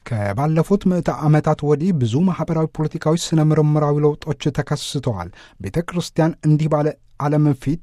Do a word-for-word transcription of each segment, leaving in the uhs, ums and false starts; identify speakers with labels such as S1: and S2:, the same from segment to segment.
S1: ከባለፉት ምዕተ ዓመታት ወዲህ ብዙ ማኅበራዊ፣ ፖለቲካዊ፣ ስነ ምርምራዊ ለውጦች ተከስተዋል። ቤተ ክርስቲያን እንዲህ ባለ ዓለም ፊት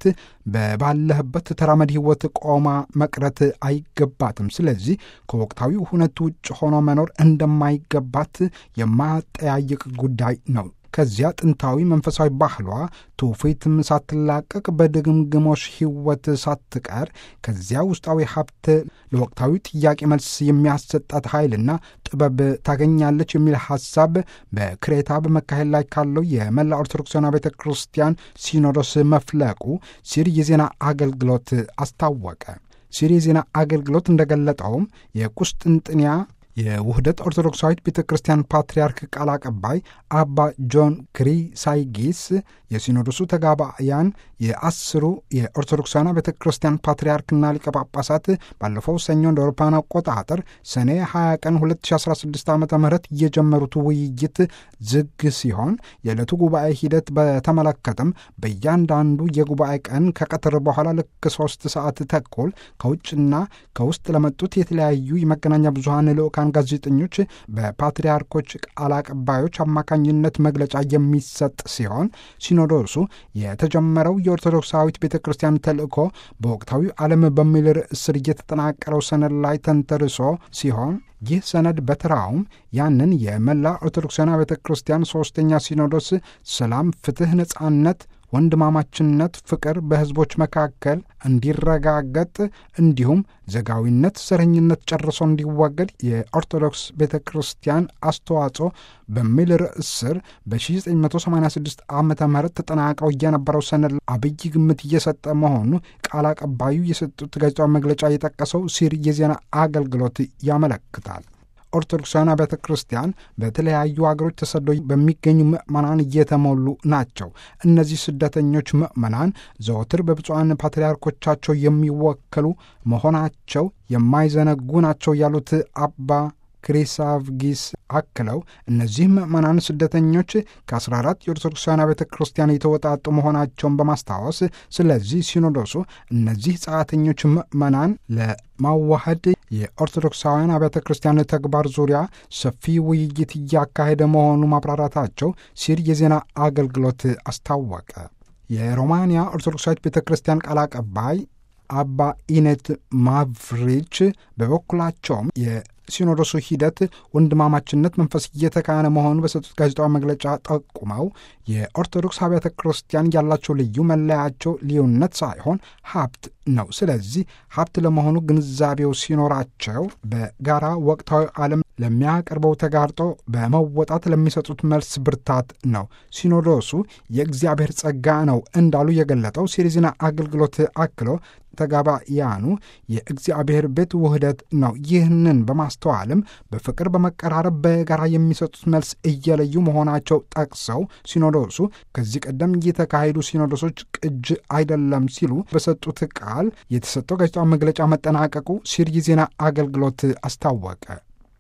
S1: በባለህበት ተራመድ ሕይወት ቆማ መቅረት አይገባትም። ስለዚህ ከወቅታዊ ሁነት ውጭ ሆኖ መኖር እንደማይገባት የማያጠያይቅ ጉዳይ ነው። ከዚያ ጥንታዊ መንፈሳዊ ባህሏ ትውፊትም ሳትላቀቅ በድግምግሞሽ ሕይወት ሳትቀር ከዚያ ውስጣዊ ሀብት ለወቅታዊ ጥያቄ መልስ የሚያሰጣት ኃይልና ጥበብ ታገኛለች የሚል ሐሳብ በክሬታ በመካሄድ ላይ ካለው የመላ ኦርቶዶክሳውያን ቤተ ክርስቲያን ሲኖዶስ መፍለቁ ሲር የዜና አገልግሎት አስታወቀ። ሲር የዜና አገልግሎት እንደገለጠውም የቁስጥንጥንያ የውህደት ኦርቶዶክሳዊት ቤተ ክርስቲያን ፓትርያርክ ቃል አቀባይ አባ ጆን ክሪሳይጊስ የሲኖዶሱ ተጋባያን የአስሩ የኦርቶዶክሳውያን ቤተ ክርስቲያን ፓትርያርክና ሊቀ ጳጳሳት ባለፈው ሰኞ እንደ አውሮፓውያን አቆጣጠር ሰኔ ሃያ ቀን ሁለት ሺህ አስራ ስድስት ዓ ም የጀመሩት ውይይት ዝግ ሲሆን የዕለቱ ጉባኤ ሂደት በተመለከተም በእያንዳንዱ የጉባኤ ቀን ከቀትር በኋላ ልክ ሶስት ሰዓት ተኩል ከውጭና ከውስጥ ለመጡት የተለያዩ የመገናኛ ብዙሃን ልዑካን ጋዜጠኞች በፓትርያርኮች ቃል አቀባዮች አማካኝነት መግለጫ የሚሰጥ ሲሆን ሲኖዶሱ የተጀመረው የኦርቶዶክሳዊት ቤተ ክርስቲያን ተልእኮ በወቅታዊ ዓለም በሚል ርዕስ ስር የተጠናቀረው ሰነድ ላይ ተንተርሶ ሲሆን ይህ ሰነድ በተራውም ያንን የመላ ኦርቶዶክሳውያን ቤተ ክርስቲያን ሦስተኛ ሲኖዶስ ሰላም፣ ፍትሕ፣ ነጻነት፣ ወንድማማችነት፣ ፍቅር በሕዝቦች መካከል እንዲረጋገጥ እንዲሁም ዘጋዊነት፣ ዘረኝነት ጨርሶ እንዲወገድ የኦርቶዶክስ ቤተ ክርስቲያን አስተዋጽኦ በሚል ርዕስ ስር በ1986 ዓመተ ምህረት ተጠናቀው የነበረው ሰነድ አብይ ግምት እየሰጠ መሆኑ ቃል አቀባዩ የሰጡት ጋዜጣዊ መግለጫ የጠቀሰው ሲር የዜና አገልግሎት ያመለክታል። ኦርቶዶክሳውያን ቤተ ክርስቲያን በተለያዩ አገሮች ተሰደው በሚገኙ ምዕመናን እየተሞሉ ናቸው። እነዚህ ስደተኞች ምዕመናን ዘወትር በብፁዓን ፓትርያርኮቻቸው የሚወከሉ መሆናቸው የማይዘነጉ ናቸው ያሉት አባ ክሪሳቭጊስ አክለው እነዚህ ምዕመናን ስደተኞች ከአስራ አራት የኦርቶዶክሳውያን ቤተ ክርስቲያን የተወጣጡ መሆናቸውን በማስታወስ ስለዚህ ሲኖዶሱ እነዚህ ጸዓተኞች ምዕመናን ለማዋሃድ የኦርቶዶክሳውያን አብያተ ክርስቲያን ተግባር ዙሪያ ሰፊ ውይይት እያካሄደ መሆኑ ማብራራታቸው ሲር የዜና አገልግሎት አስታወቀ። የሮማንያ ኦርቶዶክሳዊት ቤተ ክርስቲያን ቃል አቀባይ አባ ኢኔት ማቭሪች በበኩላቸውም የሲኖዶሱ ሂደት ወንድማማችነት መንፈስ እየተካነ መሆኑ በሰጡት ጋዜጣዊ መግለጫ ጠቁመው የኦርቶዶክስ አብያተ ክርስቲያን ያላቸው ልዩ መለያቸው ልዩነት ሳይሆን ሀብት ነው። ስለዚህ ሀብት ለመሆኑ ግንዛቤው ሲኖራቸው በጋራ ወቅታዊ ዓለም ለሚያቀርበው ተጋርጦ በመወጣት ለሚሰጡት መልስ ብርታት ነው። ሲኖዶሱ የእግዚአብሔር ጸጋ ነው እንዳሉ የገለጠው ሲር የዜና አገልግሎት አክሎ ተጋባያኑ የእግዚአብሔር ቤት ውህደት ነው። ይህንን በማስተዋልም በፍቅር በመቀራረብ በጋራ የሚሰጡት መልስ እየለዩ መሆናቸው ጠቅሰው ሲኖዶሱ ከዚህ ቀደም የተካሄዱ ሲኖዶሶች ቅጅ አይደለም ሲሉ በሰጡት ቃል የተሰጠው ጋዜጣዊ መግለጫ መጠናቀቁ ሲር የዜና አገልግሎት አስታወቀ።